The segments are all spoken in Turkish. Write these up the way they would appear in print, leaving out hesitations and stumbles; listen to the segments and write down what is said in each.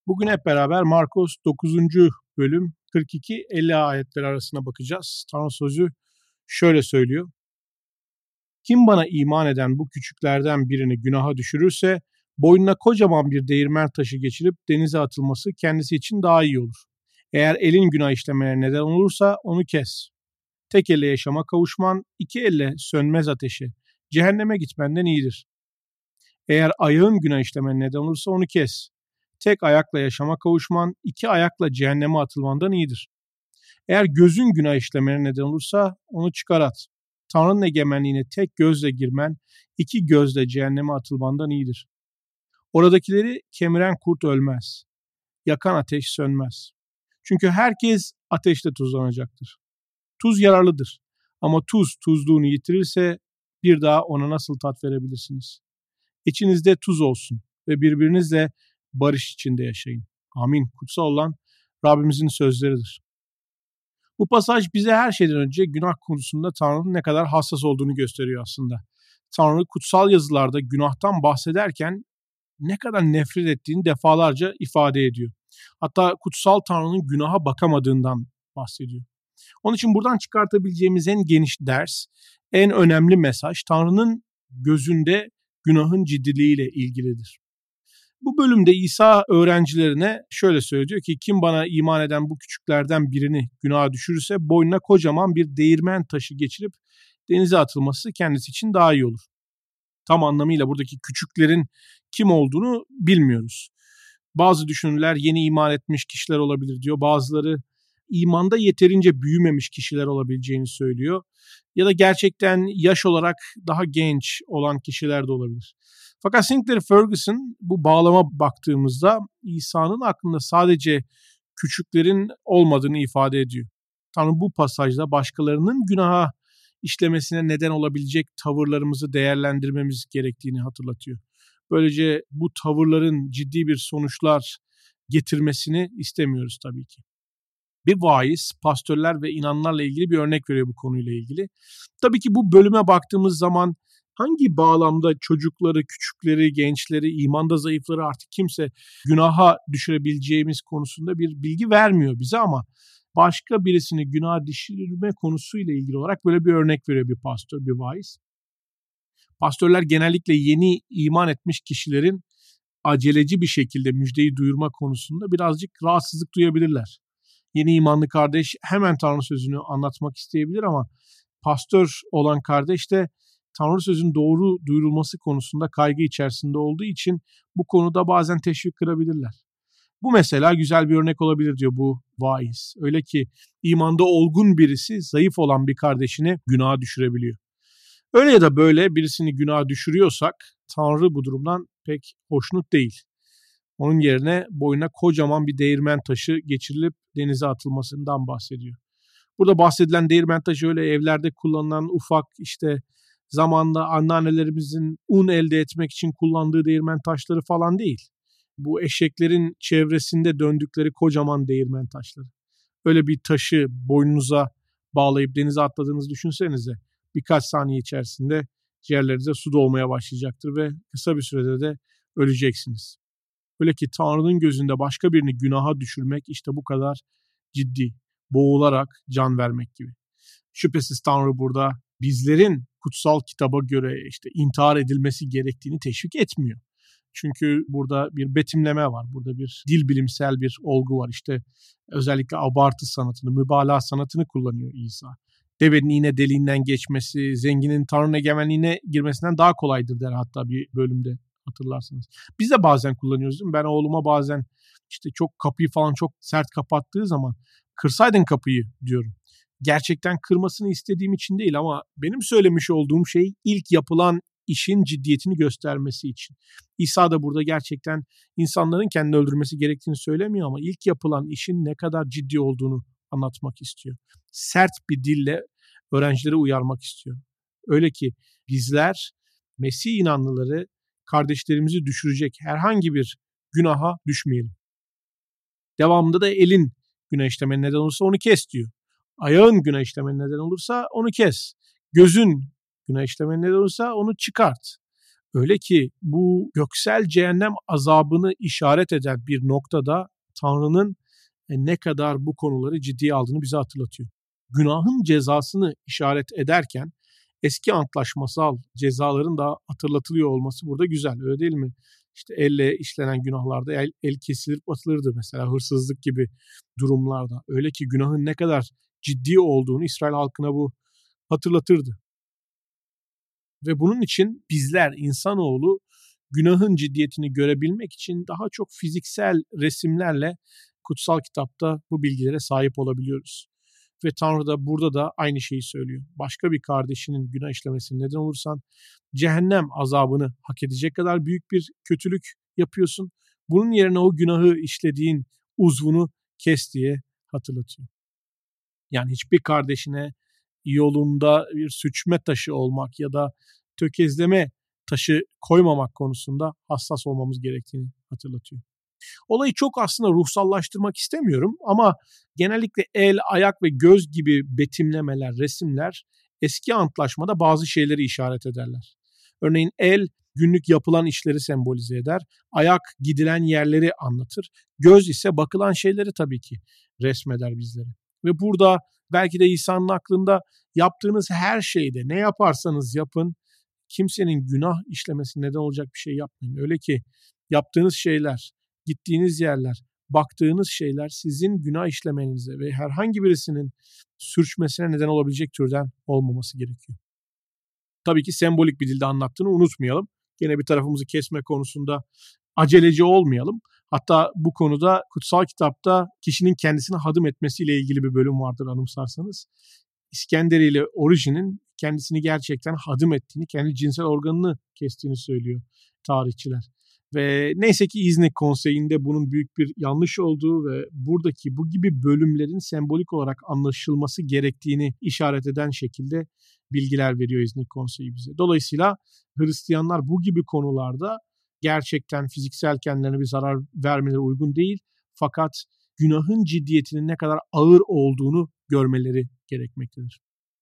Bugün hep beraber Markos 9. bölüm 42-50 ayetleri arasına bakacağız. Tanrı sözü şöyle söylüyor. Kim bana iman eden bu küçüklerden birini günaha düşürürse boynuna kocaman bir değirmen taşı geçirip denize atılması kendisi için daha iyi olur. Eğer elin günah işlemeye neden olursa onu kes. Tek elle yaşama kavuşman, iki elle sönmez ateşe, cehenneme gitmenden iyidir. Eğer ayağın günah işlemeye neden olursa onu kes. Tek ayakla yaşama kavuşman, iki ayakla cehenneme atılmandan iyidir. Eğer gözün günah işlemeye neden olursa onu çıkar at. Tanrı'nın egemenliğine tek gözle girmen, iki gözle cehenneme atılmandan iyidir. Oradakileri kemiren kurt ölmez. Yakan ateş sönmez. Çünkü herkes ateşte tuzlanacaktır. Tuz yararlıdır. Ama tuz tuzluğunu yitirirse bir daha ona nasıl tat verebilirsiniz? İçinizde tuz olsun ve birbirinizle barış içinde yaşayın. Amin. Kutsal olan Rabbimizin sözleridir. Bu pasaj bize her şeyden önce günah konusunda Tanrı'nın ne kadar hassas olduğunu gösteriyor aslında. Tanrı kutsal yazılarda günahtan bahsederken ne kadar nefret ettiğini defalarca ifade ediyor. Hatta kutsal Tanrı'nın günaha bakamadığından bahsediyor. Onun için buradan çıkartabileceğimiz en geniş ders, en önemli mesaj Tanrı'nın gözünde günahın ciddiliğiyle ilgilidir. Bu bölümde İsa öğrencilerine şöyle söylüyor ki kim bana iman eden bu küçüklerden birini günaha düşürürse boynuna kocaman bir değirmen taşı geçirip denize atılması kendisi için daha iyi olur. Tam anlamıyla buradaki küçüklerin kim olduğunu bilmiyoruz. Bazı düşünürler yeni iman etmiş kişiler olabilir diyor. Bazıları imanda yeterince büyümemiş kişiler olabileceğini söylüyor. Ya da gerçekten yaş olarak daha genç olan kişiler de olabilir. Fakat Sinclair Ferguson bu bağlama baktığımızda İsa'nın aklında sadece küçüklerin olmadığını ifade ediyor. Tanrı bu pasajda başkalarının günaha işlemesine neden olabilecek tavırlarımızı değerlendirmemiz gerektiğini hatırlatıyor. Böylece bu tavırların ciddi bir sonuçlar getirmesini istemiyoruz tabii ki. Bir vaiz, pastörler ve inananlarla ilgili bir örnek veriyor bu konuyla ilgili. Tabii ki bu bölüme baktığımız zaman hangi bağlamda çocukları, küçükleri, gençleri, imanda zayıfları artık kimse günaha düşürebileceğimiz konusunda bir bilgi vermiyor bize ama başka birisini günaha düşürme konusuyla ilgili olarak böyle bir örnek veriyor bir pastör, bir vaiz. Pastörler genellikle yeni iman etmiş kişilerin aceleci bir şekilde müjdeyi duyurma konusunda birazcık rahatsızlık duyabilirler. Yeni imanlı kardeş hemen Tanrı sözünü anlatmak isteyebilir ama pastör olan kardeş de Tanrı sözünün doğru duyurulması konusunda kaygı içerisinde olduğu için bu konuda bazen teşvik kırabilirler. Bu mesela güzel bir örnek olabilir diyor bu vaiz. Öyle ki imanda olgun birisi zayıf olan bir kardeşini günaha düşürebiliyor. Öyle ya da böyle birisini günaha düşürüyorsak Tanrı bu durumdan pek hoşnut değil. Onun yerine boynuna kocaman bir değirmen taşı geçirilip denize atılmasından bahsediyor. Burada bahsedilen değirmen taşı öyle evlerde kullanılan ufak zamanla anneannelerimizin un elde etmek için kullandığı değirmen taşları falan değil. Bu eşeklerin çevresinde döndükleri kocaman değirmen taşları. Öyle bir taşı boynunuza bağlayıp denize atladığınızı düşünsenize. Birkaç saniye içerisinde ciğerlerinize su dolmaya başlayacaktır ve kısa bir sürede de öleceksiniz. Öyle ki Tanrı'nın gözünde başka birini günaha düşürmek işte bu kadar ciddi, boğularak can vermek gibi. Şüphesiz Tanrı burada bizlerin kutsal kitaba göre intihar edilmesi gerektiğini teşvik etmiyor. Çünkü burada bir betimleme var, burada bir dil bilimsel bir olgu var. Özellikle abartı sanatını, mübalağa sanatını kullanıyor İsa. Devenin iğne deliğinden geçmesi, zenginin Tanrı'nın egemenliğine girmesinden daha kolaydır der hatta bir bölümde hatırlarsanız. Biz de bazen kullanıyoruz değil mi? Ben oğluma bazen çok kapıyı falan çok sert kapattığı zaman kırsaydın kapıyı diyorum. Gerçekten kırmasını istediğim için değil ama benim söylemiş olduğum şey ilk yapılan işin ciddiyetini göstermesi için. İsa da burada gerçekten insanların kendini öldürmesi gerektiğini söylemiyor ama ilk yapılan işin ne kadar ciddi olduğunu anlatmak istiyor. Sert bir dille öğrencileri uyarmak istiyor. Öyle ki bizler Mesih inanlıları kardeşlerimizi düşürecek herhangi bir günaha düşmeyelim. Devamında da elin günah işlemene neden olursa onu kes diyor. Ayağın günah işlemene neden olursa onu kes. Gözün günah işlemene neden olursa onu çıkart. Öyle ki bu göksel cehennem azabını işaret eden bir noktada Tanrı'nın ne kadar bu konuları ciddiye aldığını bize hatırlatıyor. Günahın cezasını işaret ederken eski antlaşmasal cezaların da hatırlatılıyor olması burada güzel, öyle değil mi? İşte elle işlenen günahlarda el kesilip atılırdı mesela, hırsızlık gibi durumlarda. Öyle ki günahın ne kadar ciddi olduğunu İsrail halkına bu hatırlatırdı. Ve bunun için bizler, insanoğlu, günahın ciddiyetini görebilmek için daha çok fiziksel resimlerle kutsal kitapta bu bilgilere sahip olabiliyoruz. Ve Tanrı da burada da aynı şeyi söylüyor. Başka bir kardeşinin günah işlemesine neden olursan cehennem azabını hak edecek kadar büyük bir kötülük yapıyorsun. Bunun yerine o günahı işlediğin uzvunu kes diye hatırlatıyor. Yani hiçbir kardeşine yolunda bir süçme taşı olmak ya da tökezleme taşı koymamak konusunda hassas olmamız gerektiğini hatırlatıyor. Olayı çok aslında ruhsallaştırmak istemiyorum ama genellikle el, ayak ve göz gibi betimlemeler, resimler eski antlaşmada bazı şeyleri işaret ederler. Örneğin el günlük yapılan işleri sembolize eder, ayak gidilen yerleri anlatır, göz ise bakılan şeyleri tabii ki resmeder bizlere. Ve burada belki de İsa'nın aklında yaptığınız her şeyde ne yaparsanız yapın, kimsenin günah işlemesine neden olacak bir şey yapmayın. Öyle ki yaptığınız şeyler, gittiğiniz yerler, baktığınız şeyler sizin günah işlemenize ve herhangi birisinin sürçmesine neden olabilecek türden olmaması gerekiyor. Tabii ki sembolik bir dilde anlattığını unutmayalım. Gene bir tarafımızı kesme konusunda aceleci olmayalım. Hatta bu konuda kutsal kitapta kişinin kendisine hadım etmesiyle ilgili bir bölüm vardır anımsarsanız. İskenderi ile Orijen'in kendisini gerçekten hadım ettiğini, kendi cinsel organını kestiğini söylüyor tarihçiler. Ve neyse ki İznik Konseyi'nde bunun büyük bir yanlış olduğu ve buradaki bu gibi bölümlerin sembolik olarak anlaşılması gerektiğini işaret eden şekilde bilgiler veriyor İznik Konseyi bize. Dolayısıyla Hristiyanlar bu gibi konularda gerçekten fiziksel kendilerine bir zarar vermeleri uygun değil. Fakat günahın ciddiyetinin ne kadar ağır olduğunu görmeleri gerekmektedir.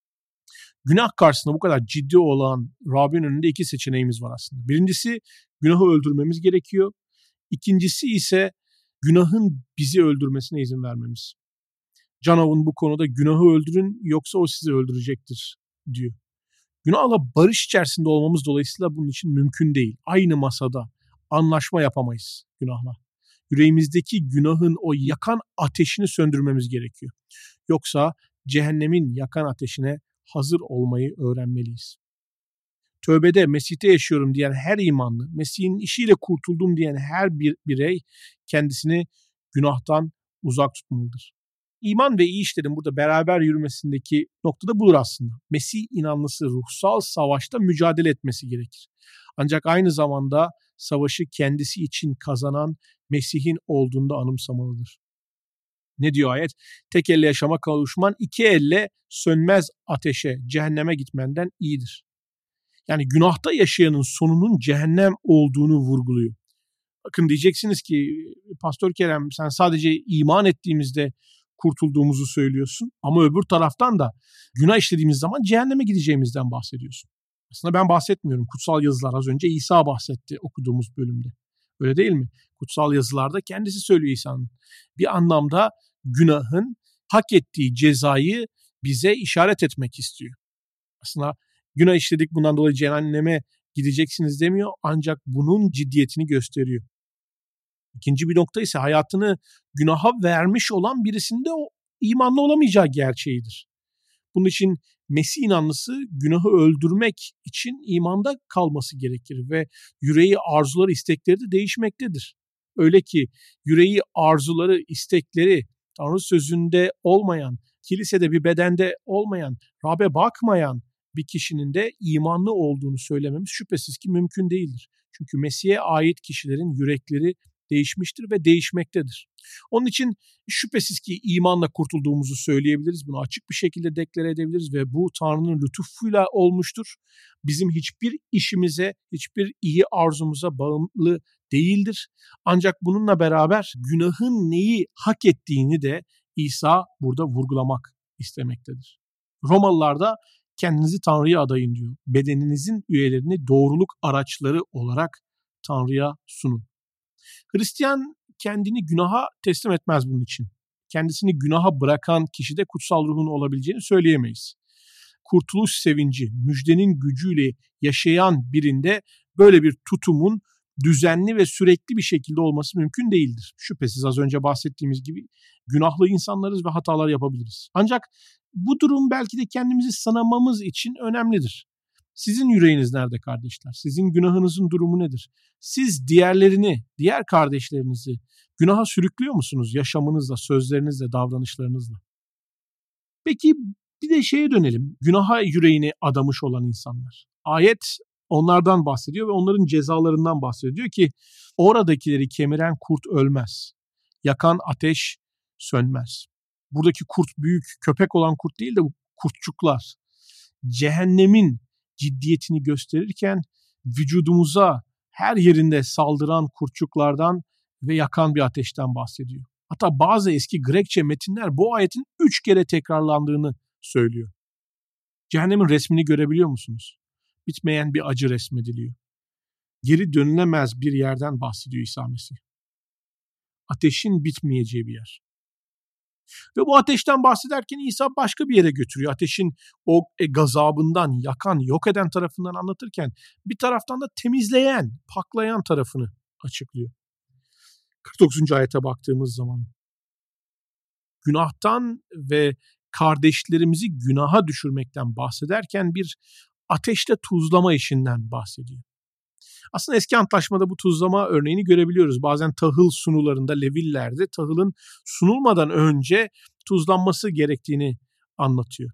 Günah karşısında bu kadar ciddi olan Rabbin önünde iki seçeneğimiz var aslında. Birincisi günahı öldürmemiz gerekiyor. İkincisi ise günahın bizi öldürmesine izin vermemiz. Canav'ın bu konuda günahı öldürün yoksa o sizi öldürecektir diyor. Günahla barış içerisinde olmamız dolayısıyla bunun için mümkün değil. Aynı masada anlaşma yapamayız günahla. Yüreğimizdeki günahın o yakan ateşini söndürmemiz gerekiyor. Yoksa cehennemin yakan ateşine hazır olmayı öğrenmeliyiz. Tövbede, Mesih'te yaşıyorum diyen her imanlı, Mesih'in işiyle kurtuldum diyen her bir birey kendisini günahtan uzak tutmalıdır. İman ve iyi işlerin burada beraber yürümesindeki noktada budur aslında. Mesih inanlısı ruhsal savaşta mücadele etmesi gerekir. Ancak aynı zamanda savaşı kendisi için kazanan Mesih'in olduğunda anımsamalıdır. Ne diyor ayet? Tek elle yaşama kavuşman iki elle sönmez ateşe, cehenneme gitmenden iyidir. Yani günahta yaşayanın sonunun cehennem olduğunu vurguluyor. Bakın diyeceksiniz ki Pastor Kerem sen sadece iman ettiğimizde kurtulduğumuzu söylüyorsun ama öbür taraftan da günah işlediğimiz zaman cehenneme gideceğimizden bahsediyorsun. Aslında ben bahsetmiyorum. Kutsal yazılar az önce İsa bahsetti okuduğumuz bölümde. Öyle değil mi? Kutsal yazılarda kendisi söylüyor İsa'nın. Bir anlamda günahın hak ettiği cezayı bize işaret etmek istiyor. Aslında günah işledik bundan dolayı cehenneme gideceksiniz demiyor ancak bunun ciddiyetini gösteriyor. İkinci bir nokta ise hayatını günaha vermiş olan birisinde o imanlı olamayacağı gerçeğidir. Bunun için Mesih inanlısı günahı öldürmek için imanda kalması gerekir ve yüreği, arzuları, istekleri de değişmektedir. Öyle ki yüreği, arzuları, istekleri Tanrı sözünde olmayan, kilisede bir bedende olmayan, Rab'be bakmayan bir kişinin de imanlı olduğunu söylememiz şüphesiz ki mümkün değildir. Çünkü Mesih'e ait kişilerin yürekleri değişmiştir ve değişmektedir. Onun için şüphesiz ki imanla kurtulduğumuzu söyleyebiliriz. Bunu açık bir şekilde deklare edebiliriz ve bu Tanrı'nın lütufuyla olmuştur. Bizim hiçbir işimize, hiçbir iyi arzumuza bağımlı değildir. Ancak bununla beraber günahın neyi hak ettiğini de İsa burada vurgulamak istemektedir. Romalılarda kendinizi Tanrı'ya adayın diyor. Bedeninizin üyelerini doğruluk araçları olarak Tanrı'ya sunun. Hristiyan kendini günaha teslim etmez bunun için. Kendisini günaha bırakan kişide kutsal ruhun olabileceğini söyleyemeyiz. Kurtuluş sevinci, müjdenin gücüyle yaşayan birinde böyle bir tutumun düzenli ve sürekli bir şekilde olması mümkün değildir. Şüphesiz az önce bahsettiğimiz gibi günahlı insanlarız ve hatalar yapabiliriz. Ancak bu durum belki de kendimizi sınamamız için önemlidir. Sizin yüreğiniz nerede kardeşler? Sizin günahınızın durumu nedir? Siz diğerlerini, diğer kardeşlerinizi günaha sürüklüyor musunuz yaşamınızla, sözlerinizle, davranışlarınızla? Peki bir de şeye dönelim. Günaha yüreğini adamış olan insanlar. Ayet onlardan bahsediyor ve onların cezalarından bahsediyor. Diyor ki oradakileri kemiren kurt ölmez. Yakan ateş sönmez. Buradaki kurt büyük köpek olan kurt değil de bu kurtçuklar. Cehennemin ciddiyetini gösterirken vücudumuza her yerinde saldıran kurtçuklardan ve yakan bir ateşten bahsediyor. Hatta bazı eski Grekçe metinler bu ayetin 3 kere tekrarlandığını söylüyor. Cehennemin resmini görebiliyor musunuz? Bitmeyen bir acı resmediliyor. Geri dönülemez bir yerden bahsediyor İsa Mesih. Ateşin bitmeyeceği bir yer. Ve bu ateşten bahsederken İsa başka bir yere götürüyor. Ateşin o gazabından, yakan, yok eden tarafından anlatırken bir taraftan da temizleyen, paklayan tarafını açıklıyor. 49. ayete baktığımız zaman günahtan ve kardeşlerimizi günaha düşürmekten bahsederken bir ateşte tuzlama işinden bahsediyor. Aslında eski antlaşmada bu tuzlama örneğini görebiliyoruz. Bazen tahıl sunularında, levillerde tahılın sunulmadan önce tuzlanması gerektiğini anlatıyor.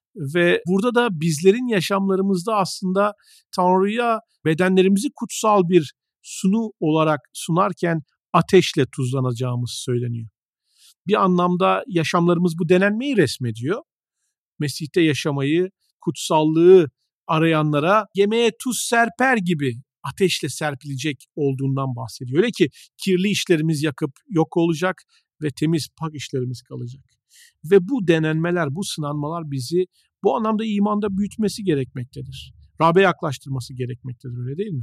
Ve burada da bizlerin yaşamlarımızda aslında Tanrı'ya bedenlerimizi kutsal bir sunu olarak sunarken ateşle tuzlanacağımız söyleniyor. Bir anlamda yaşamlarımız bu denenmeyi resmediyor. Mesih'te yaşamayı, kutsallığı arayanlara yemeğe tuz serper gibi ateşle serpilecek olduğundan bahsediyor. Öyle ki kirli işlerimiz yakıp yok olacak ve temiz pak işlerimiz kalacak. Ve bu denenmeler, bu sınanmalar bizi bu anlamda imanda büyütmesi gerekmektedir. Rab'be yaklaştırması gerekmektedir, öyle değil mi?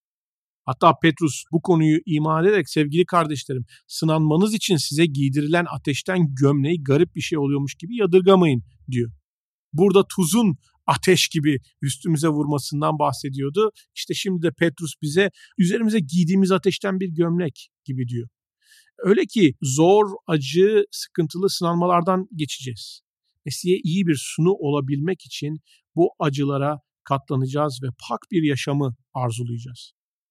Hatta Petrus bu konuyu ima ederek sevgili kardeşlerim sınanmanız için size giydirilen ateşten gömleği garip bir şey oluyormuş gibi yadırgamayın diyor. Burada tuzun ateş gibi üstümüze vurmasından bahsediyordu. İşte şimdi de Petrus bize üzerimize giydiğimiz ateşten bir gömlek gibi diyor. Öyle ki zor, acı, sıkıntılı sınanmalardan geçeceğiz. Mesih'e iyi bir sunu olabilmek için bu acılara katlanacağız ve pak bir yaşamı arzulayacağız.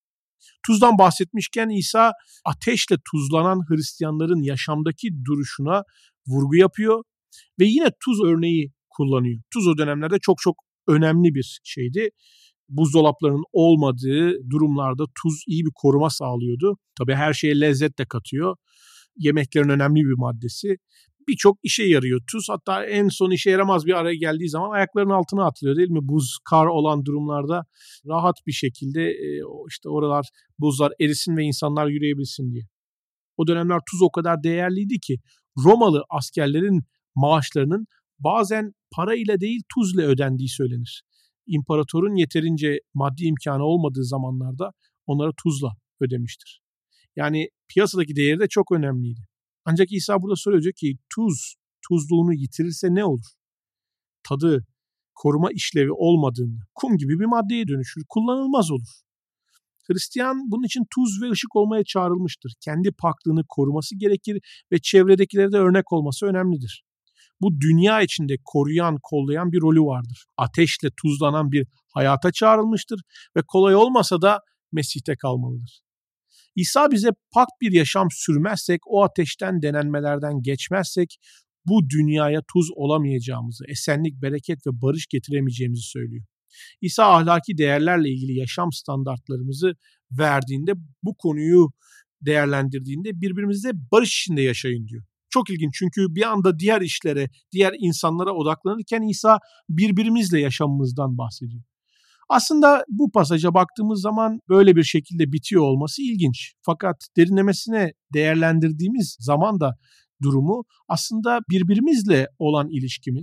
Tuzdan bahsetmişken İsa ateşle tuzlanan Hristiyanların yaşamdaki duruşuna vurgu yapıyor ve yine tuz örneği kullanıyor. Tuz o dönemlerde çok çok önemli bir şeydi. Buzdolaplarının olmadığı durumlarda tuz iyi bir koruma sağlıyordu. Tabii her şeye lezzet de katıyor. Yemeklerin önemli bir maddesi. Birçok işe yarıyor tuz. Hatta en son işe yaramaz bir araya geldiği zaman ayaklarının altına atılıyor değil mi? Buz, kar olan durumlarda rahat bir şekilde işte oralar buzlar erisin ve insanlar yürüyebilsin diye. O dönemler tuz o kadar değerliydi ki Romalı askerlerin maaşlarının bazen parayla değil tuzla ödendiği söylenir. İmparatorun yeterince maddi imkanı olmadığı zamanlarda onlara tuzla ödemiştir. Yani piyasadaki değeri de çok önemliydi. Ancak İsa burada söylüyor ki tuz, tuzluğunu yitirirse ne olur? Tadı, koruma işlevi olmadığında kum gibi bir maddeye dönüşür, kullanılmaz olur. Hristiyan bunun için tuz ve ışık olmaya çağrılmıştır. Kendi paklığını koruması gerekir ve çevredekilere de örnek olması önemlidir. Bu dünya içinde koruyan, kollayan bir rolü vardır. Ateşle tuzlanan bir hayata çağrılmıştır ve kolay olmasa da Mesih'te kalmalıdır. İsa bize pak bir yaşam sürmezsek, o ateşten denenmelerden geçmezsek bu dünyaya tuz olamayacağımızı, esenlik, bereket ve barış getiremeyeceğimizi söylüyor. İsa ahlaki değerlerle ilgili yaşam standartlarımızı verdiğinde, bu konuyu değerlendirdiğinde birbirimizle barış içinde yaşayın diyor. Çok ilginç çünkü bir anda diğer işlere, diğer insanlara odaklanırken İsa birbirimizle yaşamımızdan bahsediyor. Aslında bu pasaja baktığımız zaman böyle bir şekilde bitiyor olması ilginç. Fakat derinlemesine değerlendirdiğimiz zaman da durumu aslında birbirimizle olan ilişkimiz,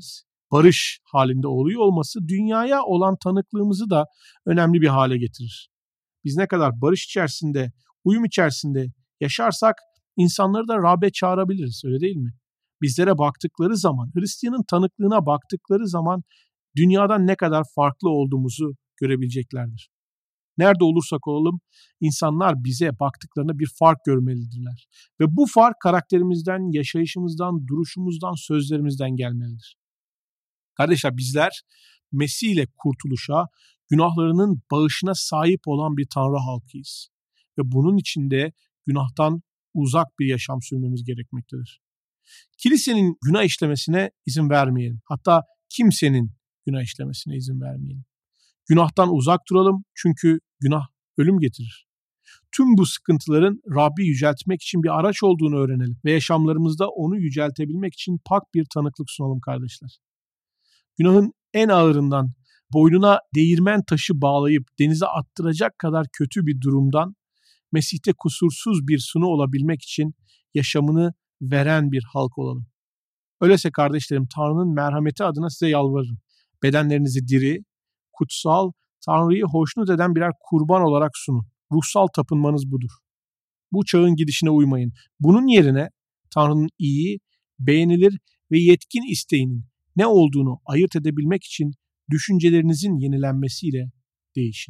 barış halinde oluyor olması dünyaya olan tanıklığımızı da önemli bir hale getirir. Biz ne kadar barış içerisinde, uyum içerisinde yaşarsak insanları da Rab'be çağırabiliriz, öyle değil mi? Bizlere baktıkları zaman, Hristiyanın tanıklığına baktıkları zaman dünyadan ne kadar farklı olduğumuzu görebileceklerdir. Nerede olursak olalım insanlar bize baktıklarında bir fark görmelidirler. Ve bu fark karakterimizden, yaşayışımızdan, duruşumuzdan, sözlerimizden gelmelidir. Kardeşler bizler Mesih ile kurtuluşa, günahlarının bağışına sahip olan bir Tanrı halkıyız. Ve bunun için de günahtan uzak bir yaşam sürmemiz gerekmektedir. Kilisenin günah işlemesine izin vermeyelim. Hatta kimsenin günah işlemesine izin vermeyelim. Günahtan uzak duralım çünkü günah ölüm getirir. Tüm bu sıkıntıların Rabbi yüceltmek için bir araç olduğunu öğrenelim ve yaşamlarımızda onu yüceltebilmek için pak bir tanıklık sunalım kardeşler. Günahın en ağırından, boynuna değirmen taşı bağlayıp denize attıracak kadar kötü bir durumdan Mesih'te kusursuz bir sunu olabilmek için yaşamını veren bir halk olalım. Öyleyse kardeşlerim Tanrı'nın merhameti adına size yalvarırım. Bedenlerinizi diri, kutsal, Tanrı'yı hoşnut eden birer kurban olarak sunun. Ruhsal tapınmanız budur. Bu çağın gidişine uymayın. Bunun yerine Tanrı'nın iyi, beğenilir ve yetkin isteğinin ne olduğunu ayırt edebilmek için düşüncelerinizin yenilenmesiyle değişin.